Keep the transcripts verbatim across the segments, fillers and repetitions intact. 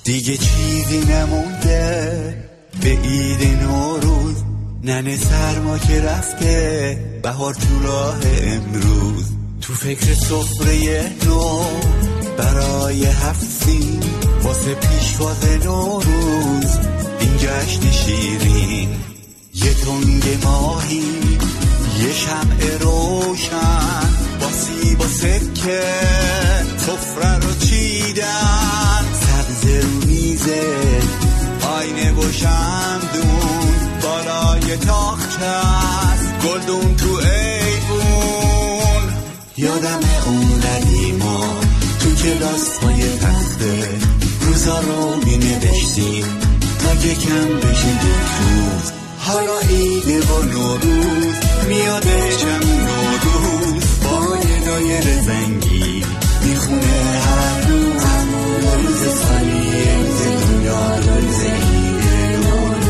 دیگه چیزی نمونده به عید نوروز، ننه سرما که رفته بهار تو راه امروز. تو فکر سفره نو برای هفت سین، واسه پیشواز نوروز این جشن شیرین. یه تنگ ماهی یه شمع روشن، با سیب و سکه سفره رو چیدن. سبز رو میزه آینه و شمدون، بالای تاخچه است گلدون تو ایوون. یادم اون قدیما تو کلاس های تخته، روزا رو می نوشتیم تا یکم بشه یک روز. حالا عیده و نوروز میادشم نوروز، با یه دایر زنگی میخونه هر روز. روز سالی روز دنیا روز عیده نوروز.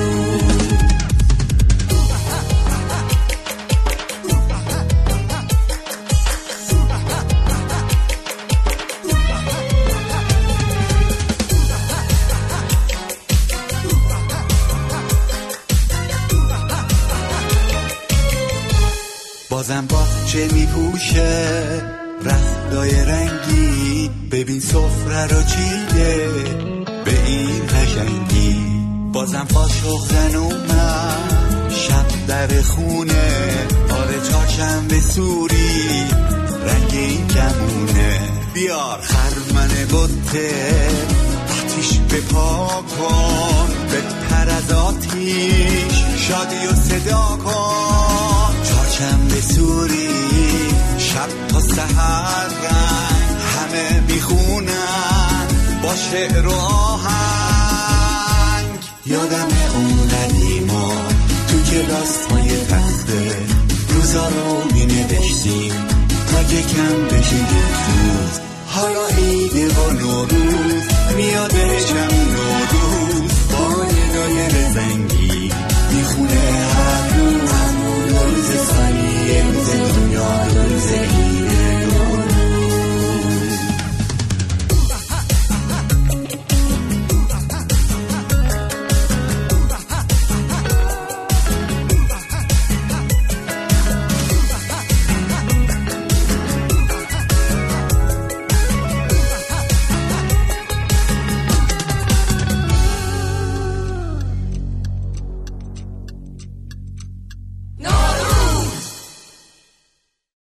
بازم باغچه میپوشه رختای رنگی، ببین سفره رو چیده به این قشنگی. بازم قاشق زن اومد شب در خونه، آره چهارشنبه سوری رنگ این کمونه. بیار خرمن بطه آتیش بپا کن، بپر از آتیش شادی و صدا کن. چهارشنبه سوری شب تا سحر رنگ، همه میخونن با شعر و آهنگ. یادم اون قدیما تو کلاس های تخته، روزا رو می نوشتیم تا یکم بشه یک روز. حالا عیده و نوروز میادشم